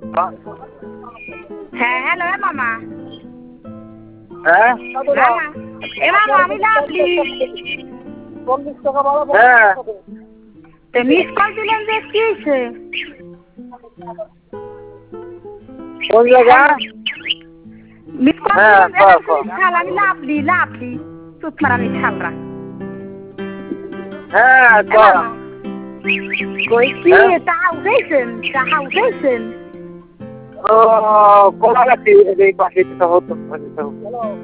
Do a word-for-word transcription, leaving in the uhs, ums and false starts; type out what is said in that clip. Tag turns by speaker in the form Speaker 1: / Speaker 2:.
Speaker 1: হ্যাঁ হ্যালো মামা।
Speaker 2: হ্যাঁ
Speaker 1: মামা এ মামা আমি লাভলি।
Speaker 2: হ্যাঁ
Speaker 1: তো মিস কল দিলেন যে কি হয়েছে?
Speaker 2: কোন জায়গা?
Speaker 1: মিস কল
Speaker 2: হ্যাঁ
Speaker 1: দিলেন যে
Speaker 2: কও
Speaker 1: এলাম
Speaker 2: কও।
Speaker 1: শাল আমি লাভলি লাভলি সুতরাং শালরা।
Speaker 2: হ্যাঁ
Speaker 1: এ
Speaker 2: কও।
Speaker 1: মামা কই কি
Speaker 2: হ্যাঁ
Speaker 1: চাহা উঠাইছেন চাহা উঠাইছেন?
Speaker 2: ও কলা গাছি এই পাশে তো হতো।